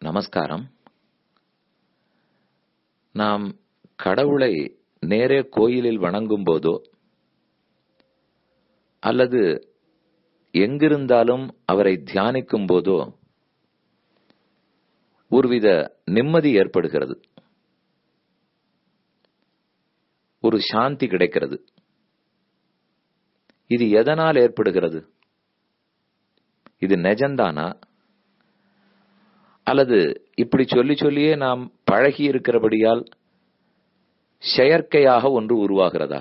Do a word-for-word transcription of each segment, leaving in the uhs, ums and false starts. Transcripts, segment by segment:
நமஸ்காரம். நாம் கடவுளை நேரே கோயிலில் வணங்கும் போதோ அல்லது எங்கிருந்தாலும் அவரை தியானிக்கும் போதோ ஒருவித நிம்மதி ஏற்படுகிறது, ஒரு சாந்தி கிடைக்கிறது. இது எதனால் ஏற்படுகிறது? இது நிஜம்தானா அல்லது இப்படி சொல்லி சொல்லியே நாம் பழகி இருக்கிறபடியால் செயற்கையாக ஒன்று உருவாகிறதா?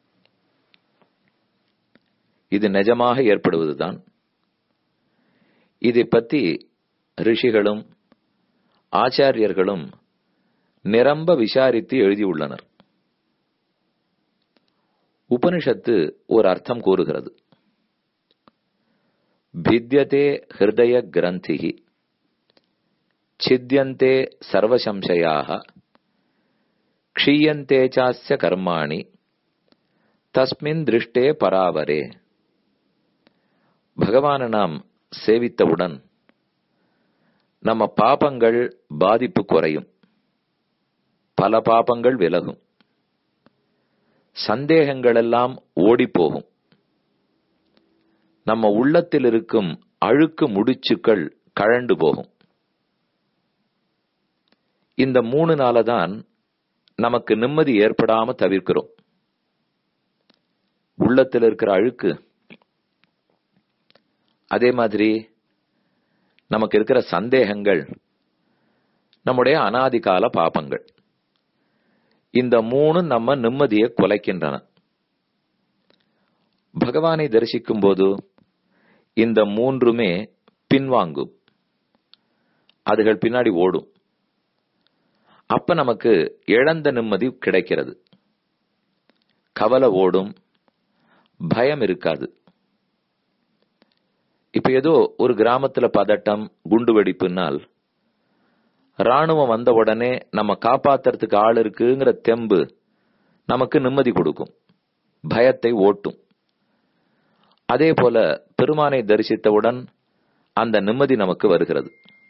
இது நிஜமாக ஏற்படுவதுதான். இதை பற்றி ரிஷிகளும் ஆச்சாரியர்களும் நிரம்ப விசாரித்து எழுதியுள்ளனர். உபனிஷத்து ஒரு அர்த்தம் கூறுகிறது. பித்யதே ஹிருதய கிரந்திஹி சித்யந்தே சர்வசம்சயாக க்ஷீயந்தே சாஸ்ய கர்மாணி தஸ்மின் திருஷ்டே பராவரே. பகவானை நாம் சேவித்தவுடன் நம்ம பாபங்கள் பாதிப்பு குறையும், பல பாபங்கள் விலகும், சந்தேகங்கள் எல்லாம் ஓடிப்போகும், நம்ம உள்ளத்தில் இருக்கும் அழுக்கு முடிச்சுக்கள் கழண்டு போகும். இந்த மூணு நாளதான் நமக்கு நிம்மதி ஏற்படாம தவிர்க்கிறோம். உள்ளத்தில் இருக்கிற அழுக்கு, அதே மாதிரி நமக்கு இருக்கிற சந்தேகங்கள், நம்முடைய அனாதிகால பாபங்கள். இந்த மூணு நம்ம நிம்மதியை குலைக்கின்றன. பகவானை தரிசிக்கும் போது இந்த மூன்றுமே பின்வாங்கும், அதுகள் பின்னாடி ஓடும். அப்ப நமக்கு இழந்த நிம்மதி கிடைக்கிறது. கவலை ஓடும், பயம் இருக்காது. இப்ப ஏதோ ஒரு கிராமத்துல பதட்டம், குண்டு வெடிப்புனால் ராணுவம் வந்த உடனே நம்ம காப்பாத்துறதுக்கு ஆள் இருக்குங்கிற தெம்பு நமக்கு நிம்மதி கொடுக்கும், பயத்தை ஓட்டும். அதே போல பெருமானை தரிசித்தவுடன் அந்த நிம்மதி நமக்கு வருகிறது.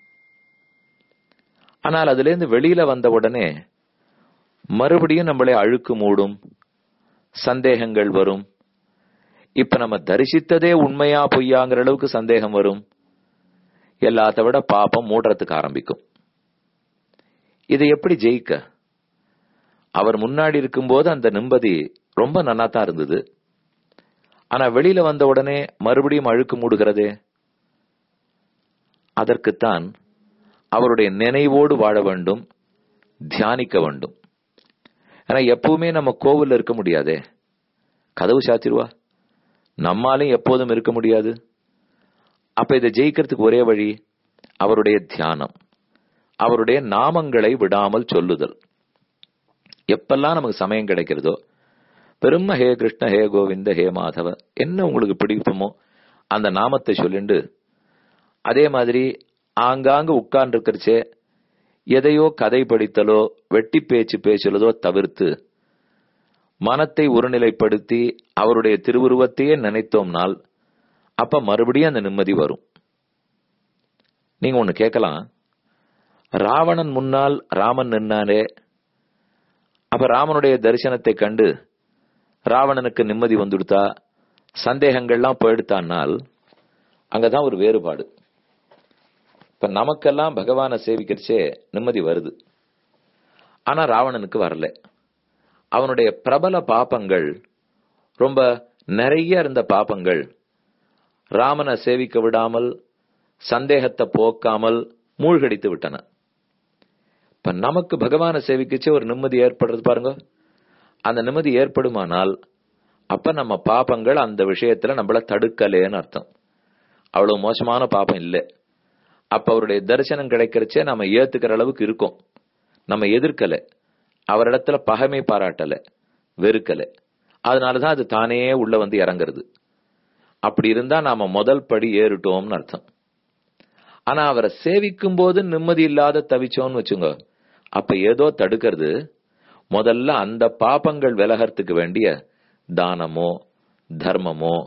ஆனால் அதிலிருந்து வெளியில வந்த உடனே மறுபடியும் நம்மளை அழுக்கு மூடும், சந்தேகங்கள் வரும். இப்ப நம்ம தரிசித்ததே உண்மையா பொய்யாங்கிற அளவுக்கு சந்தேகம் வரும். எல்லாத்த விட பாப்பம் மூடுறதுக்கு ஆரம்பிக்கும். இதை எப்படி ஜெயிக்க? அவர் முன்னாடி இருக்கும்போது அந்த நிம்மதி ரொம்ப நன்னா தான் இருந்தது. ஆனா வெளியில வந்த உடனே மறுபடியும் அழுக்கு மூடுகிறதே. அதற்குத்தான் அவருடைய நினைவோடு வாழ வேண்டும், தியானிக்க வேண்டும். ஏன்னா எப்பவுமே நம்ம கோவில்ல இருக்க முடியாதே, கதவு சாத்திருவா, நம்மாலையும் எப்போதும் இருக்க முடியாது. அப்ப இதை ஜெயிக்கிறதுக்கு ஒரே வழி அவருடைய தியானம், அவருடைய நாமங்களை விடாமல் சொல்லுதல். எப்பெல்லாம் நமக்கு சமயம் கிடைக்கிறதோ பெரும ஹே கிருஷ்ண, ஹே கோவிந்த, ஹே மாதவ, என்ன உங்களுக்கு பிடிக்குமோ அந்த நாமத்தை சொல்லிண்டு, அதே மாதிரி ஆங்காங்கு உட்கார்ந்து இருக்கிறச்சே எதையோ கதை படித்தலோ வெட்டி பேச்சு பேசுறதோ தவிர்த்து மனத்தை ஒருநிலைப்படுத்தி அவருடைய திருவுருவத்தையே நினைத்தோம்னால் அப்ப மறுபடியும் அந்த நிம்மதி வரும். நீங்க ஒண்ணு கேட்கலாம், ராவணன் முன்னால் ராமன் நின்னாரே, அப்ப ராமனுடைய தரிசனத்தை கண்டு ராவணனுக்கு நிம்மதி வந்துடுத்தா, சந்தேகங்கள்லாம் போயிடுத்தானால் அங்கதான் ஒரு வேறுபாடு. இப்ப நமக்கெல்லாம் பகவானை சேவிக்கிறச்சே நிம்மதி வருது, ஆனா ராவணனுக்கு வரல. அவனுடைய பிரபல பாபங்கள், ரொம்ப நிறைய இருந்த பாபங்கள் ராமனை சேவிக்க விடாமல், சந்தேகத்தை போக்காமல் மூழ்கடித்து விட்டன. இப்ப நமக்கு பகவானை சேவிக்கச்சே ஒரு நிம்மதி ஏற்படுறது பாருங்க. அந்த நிம்மதி ஏற்படுமானால் அப்ப நம்ம பாபங்கள் அந்த விஷயத்துல நம்மள தடுக்கலேன்னு அர்த்தம். அவ்வளவு மோசமான பாபம் இல்லை. அப்ப அவருடைய தரிசனம் கிடைக்கிறச்சே நம்ம ஏத்துக்கிற அளவுக்கு இருக்கும். நம்ம எதிர்க்கல, அவரிடத்துல பகைமை பாராட்டல, வெறுக்கல. அதனாலதான் அது தானே உள்ள வந்து இறங்குறது. அப்படி இருந்தா நாம முதல் படி ஏறிட்டோம்னு அர்த்தம். ஆனா அவரை சேவிக்கும் போது நிம்மதி இல்லாத தவிச்சோம்னு வச்சுங்க, அப்ப ஏதோ தடுக்கிறது. முதல்ல அந்த பாபங்கள் விலகிறதுக்கு வேண்டிய தானமோ தர்மமோ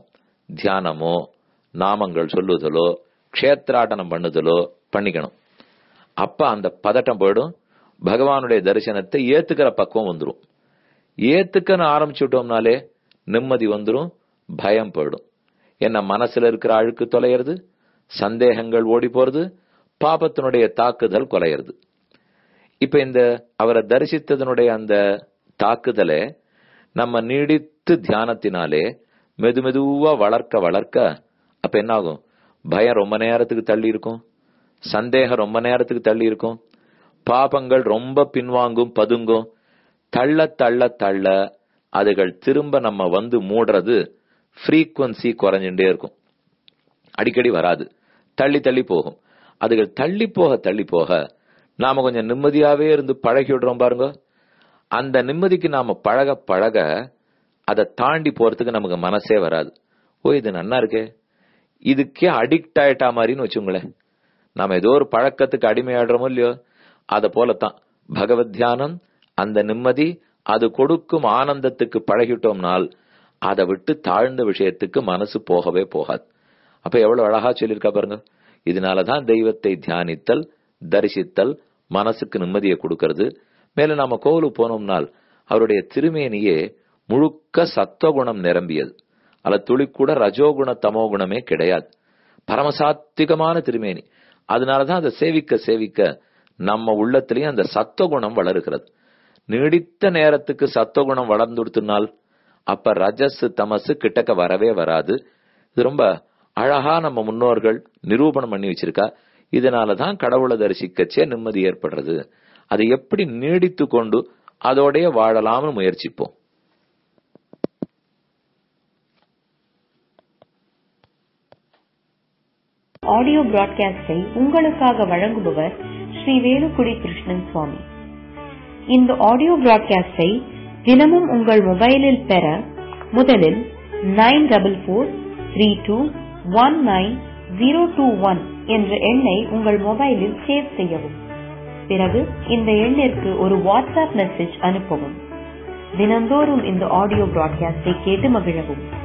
தியானமோ நாமங்கள் சொல்லுதலோ க்ஷேத்ராடனம் பண்ணுதலோ பண்ணிக்கணும். அப்ப அந்த பதட்டம் போயிடும், பகவானுடைய தரிசனத்தை ஏத்துக்கிற பக்குவம் வந்துடும். ஏத்துக்கன்னு ஆரம்பிச்சுட்டோம்னாலே நிம்மதி வந்துடும், பயம் போயிடும். என்ன மனசுல இருக்கிற அழுக்கு தொலைகிறது, சந்தேகங்கள் ஓடி போறது, பாபத்தினுடைய தாக்குதல் குலையிறது. இப்ப இந்த அவரை தரிசித்ததனுடைய அந்த தாக்குதலை நம்ம நீடித்து தியானத்தினாலே மெது மெதுவா வளர்க்க வளர்க்க அப்ப என்ன ஆகும்? பயம் ரொம்ப நேரத்துக்கு தள்ளி இருக்கும், சந்தேகம் ரொம்ப நேரத்துக்கு தள்ளி இருக்கும், பாபங்கள் ரொம்ப பின்வாங்கும், பதுங்கும். தள்ள தள்ள தள்ள அதுகள் திரும்ப நம்ம வந்து மூடுறது ஃப்ரீக்வன்சி குறைஞ்சுட்டே இருக்கும், அடிக்கடி வராது, தள்ளி தள்ளி போகும். அதுகள் தள்ளி போக தள்ளி போக நாம கொஞ்சம் நிம்மதியாவே இருந்து பழகி விடுறோம் பாருங்க. அந்த நிம்மதிக்கு நாம பழக பழக அதை தாண்டி போறதுக்கு நமக்கு மனசே வராது. ஓ இது நன்னா இருக்கே, இதுக்கே அடிக்ட் ஆயிட்டா மாதிரின்னு வச்சுங்களேன். நாம ஏதோ ஒரு பழக்கத்துக்கு அடிமையாடுறோமோ இல்லையோ, அத போலத்தான் பகவத் தியானம். அந்த நிம்மதி அது கொடுக்கும் ஆனந்தத்துக்கு பழகிட்டோம்னால் அதை விட்டு தாழ்ந்த விஷயத்துக்கு மனசு போகவே போகாது. அப்ப எவ்வளவு அழகா சொல்லியிருக்கா பாருங்க. இதனாலதான் தெய்வத்தை தியானித்தல், தரிசித்தல் மனசுக்கு நிம்மதியை கொடுக்கிறது. மேலும் நாம கோவிலுக்கு போனோம்னால் அவருடைய திருமேனியே முழுக்க சத்துவகுணம் நிரம்பியது, அல்ல துளி கூட ரஜோகுண தமோகுணமே கிடையாது. பரமசாத்திகமான திருமேனி. அதனாலதான் அதை சேவிக்க சேவிக்க நம்ம உள்ளத்திலேயும் அந்த சத்துவகுணம் வளருகிறது. நீடித்த நேரத்துக்கு சத்துவகுணம் வளர்ந்துடுத்துனால் அப்ப ரஜஸ் தமசு கிட்டக்க வரவே வராது. இது ரொம்ப அழகா நம்ம முன்னோர்கள் நிரூபணம் பண்ணி வச்சிருக்கா. இதனாலதான் கடவுளை தரிசிக்கச்சே நிம்மதி ஏற்படுறது. அதை எப்படி நீடித்து கொண்டு அதோடைய வாழலாம்னு முயற்சிப்போம். ஆடியோ பிராட்காஸ்டை உங்களுக்காக வழங்குபவர் ஸ்ரீ வேலுக்குடி கிருஷ்ணன் சுவாமி. இந்த ஆடியோ பிராட்காஸ்டை தினமும் உங்கள் மொபைலில் பெற முதலில் nine double four three two one nine zero two one என்ற எண்ணை உங்கள் மொபைலில் சேவ் செய்யவும். பிறகு இந்த எண்ணிற்கு ஒரு வாட்ஸ்அப் மெசேஜ் அனுப்பவும். தினந்தோறும் இந்த ஆடியோ பிராட்காஸ்டை கேட்டு மகிழவும்.